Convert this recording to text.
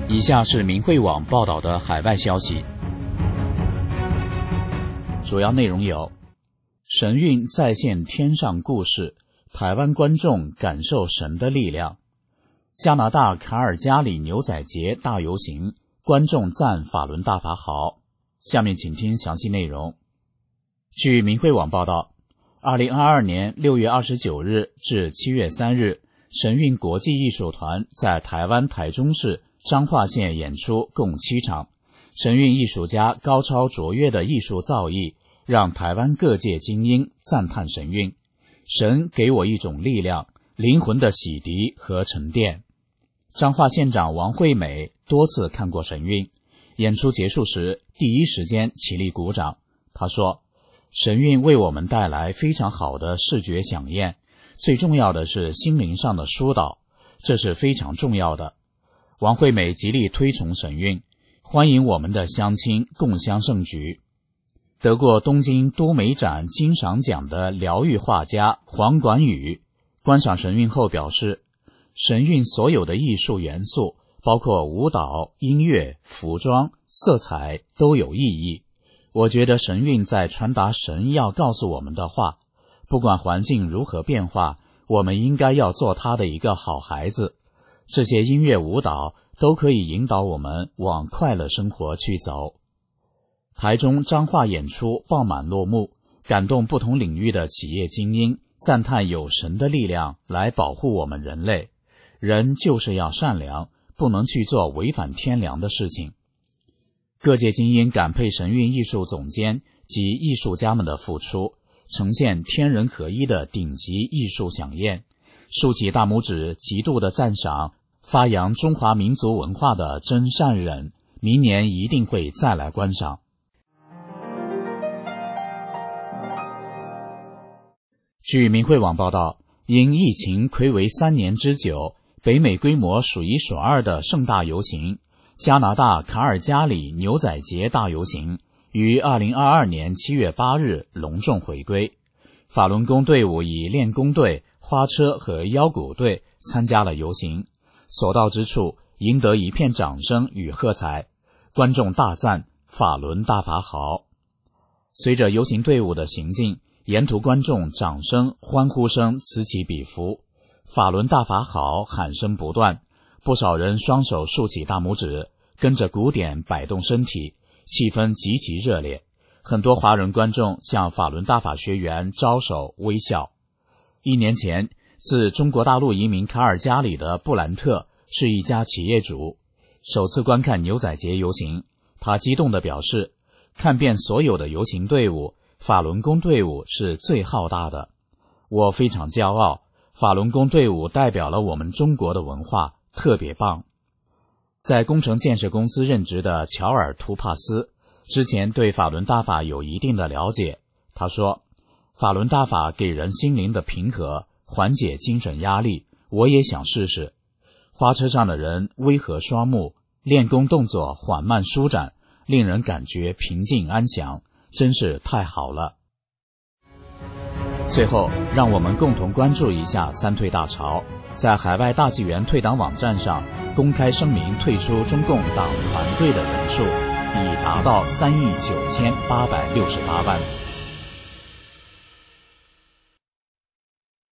以下是明慧网报道的海外消息，主要内容有：神韵再现天上故事，台湾观众感受神的力量；加拿大卡尔加里牛仔节大游行，观众赞法伦大法好。下面请听详细内容。据明慧网报道，2022年6月29日至7月3日，神韵国际艺术团在台湾台中市彰化县演出共7场。神韵艺术家高超卓越的艺术造诣，让台湾各界精英赞叹神韵。神给我一种力量，灵魂的洗涤和沉淀。彰化县长王惠美多次看过神韵，演出结束时第一时间起立鼓掌。她说，神韵为我们带来非常好的视觉飨宴，最重要的是心灵上的疏导，这是非常重要的。王惠美极力推崇神韵，欢迎我们的乡亲共襄盛举。得过东京多美展金赏奖的疗愈画家黄管宇观赏神韵后表示，神韵所有的艺术元素，包括舞蹈、音乐、服装、色彩都有意义。我觉得神韵在传达神要告诉我们的话，不管环境如何变化，我们应该要做他的一个好孩子。这些音乐舞蹈都可以引导我们往快乐生活去走。台中彰化演出爆满落幕，感动不同领域的企业精英，赞叹有神的力量来保护我们人类。人就是要善良，不能去做违反天良的事情。各界精英感佩神韵艺术总监及艺术家们的付出，呈现天人合一的顶级艺术飨宴，竖起大拇指，极度的赞赏，发扬中华民族文化的真善忍，明年一定会再来观赏。据明慧网报道，因疫情睽违3年之久，北美规模数一数二的盛大游行加拿大卡尔加里牛仔节大游行于2022年7月8日隆重回归。法轮功队伍以练功队、花车和腰鼓队参加了游行，所到之处赢得一片掌声与喝彩，观众大赞法轮大法好。随着游行队伍的行进，沿途观众掌声欢呼声此起彼伏，法轮大法好喊声不断，不少人双手竖起大拇指，跟着鼓点摆动身体，气氛极其热烈。很多华人观众向法轮大法学员招手微笑。1年前，自中国大陆移民卡尔加里的布兰特是一家企业主，首次观看牛仔节游行，他激动地表示，看遍所有的游行队伍，法轮功队伍是最浩大的。我非常骄傲，法轮功队伍代表了我们中国的文化，特别棒。在工程建设公司任职的乔尔·图帕斯之前对法轮大法有一定的了解。他说，法轮大法给人心灵的平和，缓解精神压力，我也想试试。花车上的人微和双目，练功动作缓慢舒展，令人感觉平静安详，真是太好了。最后，让我们共同关注一下三退大潮。在海外大纪元退党网站上公开声明退出中共党团队的人数已达到3亿9868万。